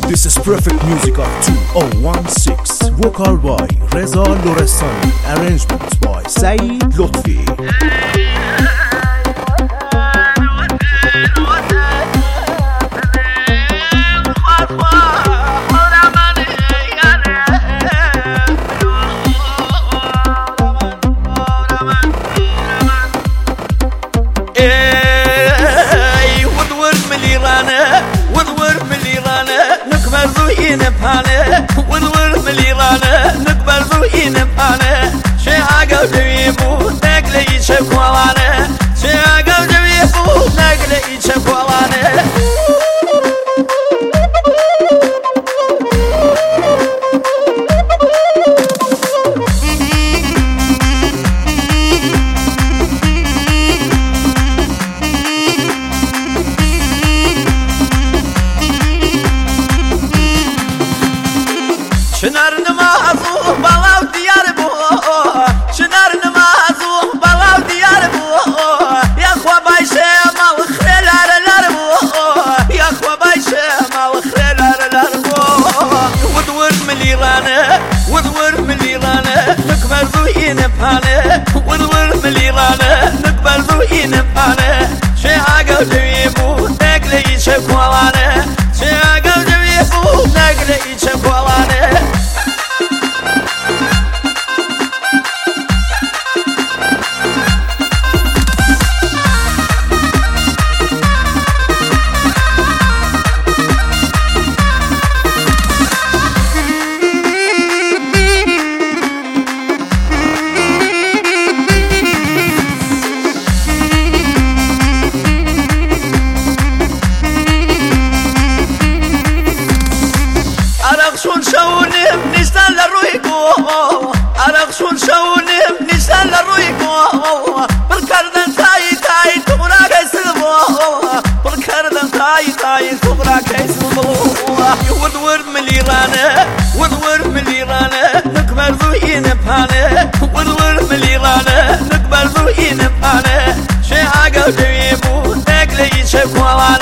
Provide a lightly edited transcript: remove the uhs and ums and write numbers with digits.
This is perfect music of 2016. Vocal by Reza Lorestani. Arrangement by Saeed Lotfi. والورد مليرانا نقبل ذوقين بحانا شي عاقو جويبو نقلي شكوالانا شي عاقو جويبو نقلي شكوالانا شنار نمازو بلاو ديار بو شنار نمازو بلاو ديار بو يا خوا بايشه مال خير لار بو يا خوا بايشه مال خير لار بو ودور مليرانا ودور مليرانا نكبر ذوقين بحانا ودور مليرانا نكبر ذوقين بحانا شي عاقو جويبو نقلي شكوالانا شي عاقو جويبو نقلي شكوالانا شون شونم نشتغل رويكو أرقصون شونم نشتغل رويكو بالكردن تاي تغرا كيسلمو بالكردن تاي تغرا كيسلمو ورد مليرانا ورد مليرانا نكبر ذوقين بحانا ورد مليرانا نكبر ذوقين بحانا شي عاقو جويبو نقلي شكوالانا